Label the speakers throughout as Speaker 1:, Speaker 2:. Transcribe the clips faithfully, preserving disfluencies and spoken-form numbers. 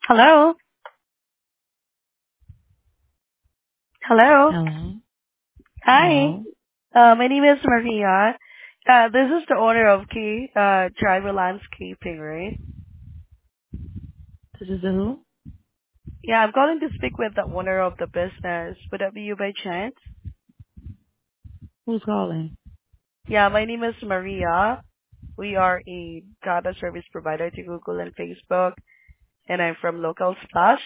Speaker 1: Hello. Hello.
Speaker 2: Hello.
Speaker 1: Hi.
Speaker 2: Hello.
Speaker 1: Uh, my name is Maria. Uh, this is the owner of Key uh, Driver Landscaping, right?
Speaker 2: This is the who?
Speaker 1: Yeah, I'm calling to speak with the owner of the business. Would that be you by chance?
Speaker 2: Who's calling?
Speaker 1: Yeah, my name is Maria. We are a data service provider to Google and Facebook, and I'm from Local Splash.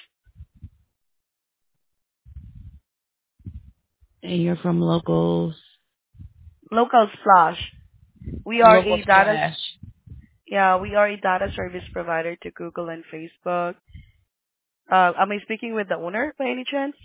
Speaker 2: And you're from locals.
Speaker 1: Local Splash. We are
Speaker 2: Local
Speaker 1: a data.
Speaker 2: Splash.
Speaker 1: Yeah, we are a data service provider to Google and Facebook. Uh, am I speaking with the owner by any chance?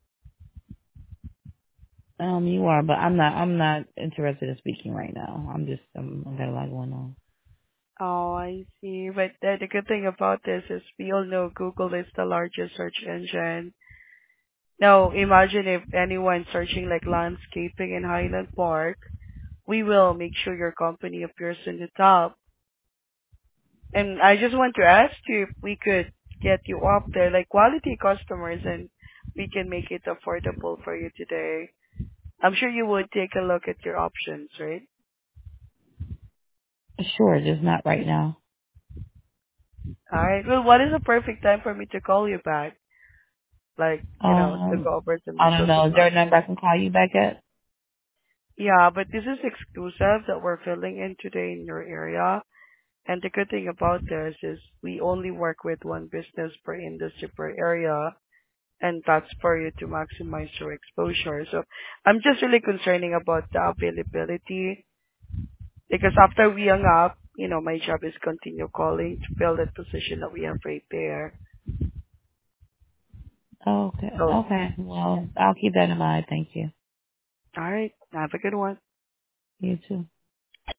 Speaker 2: Um, you are, but I'm not. I'm not interested in speaking right now. I'm just. Um, I got a lot going on.
Speaker 1: Oh, I see. But the, the good thing about this is we all know Google is the largest search engine. Now, imagine if anyone searching like landscaping in Highland Park, we will make sure your company appears in the top. And I just want to ask you if we could get you up there, like quality customers, and we can make it affordable for you today. I'm sure you would take a look at your options, right?
Speaker 2: Sure, just not right now.
Speaker 1: All right. Well, what is the perfect time for me to call you back? Like, you know, to
Speaker 2: Um,
Speaker 1: go over some
Speaker 2: I don't
Speaker 1: details
Speaker 2: know. Is there
Speaker 1: about.
Speaker 2: a number I can call you back at?
Speaker 1: Yeah, but this is exclusive that we're filling in today in your area. And the good thing about this is we only work with one business per industry per area, and that's for you to maximize your exposure. So I'm just really concerning about the availability because after we hung up, you know, my job is continue calling to fill that position that we have right there.
Speaker 2: Okay.
Speaker 1: So,
Speaker 2: Okay. Well, I'll keep that in mind. Thank you.
Speaker 1: all right, have a good one.
Speaker 2: You too.